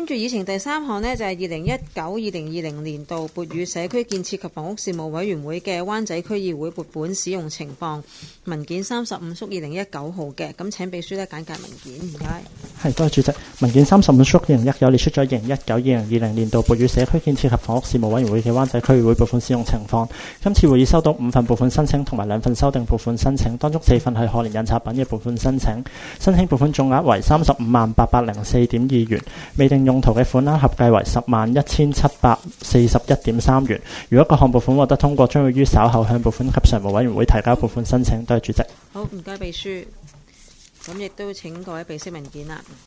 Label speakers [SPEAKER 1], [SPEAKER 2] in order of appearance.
[SPEAKER 1] 跟住議程第三項呢，就係2019-2020年度撥予社區建設及房屋事務委員會嘅灣仔區議會撥款使用情況文件35/2019號嘅，咁請秘書咧簡介文件，唔該。
[SPEAKER 2] 係，多謝主席。文件35/2019列出咗2019-2020年度撥予社區建設及房屋事務委員會嘅灣仔區議會撥款使用情況。今次會議收到5份撥款申請同埋2份修訂撥款申請，當中4份係賀年印刷品嘅撥款申請，申請撥款總額為35,804.2元，未定用途嘅款額合計為101741.3元。如果各項撥款獲得通過，將會於稍後向撥款及財務委員會提交撥款申請。多謝主席。
[SPEAKER 1] 好，唔該秘書。咁亦都請各位備悉文件啦。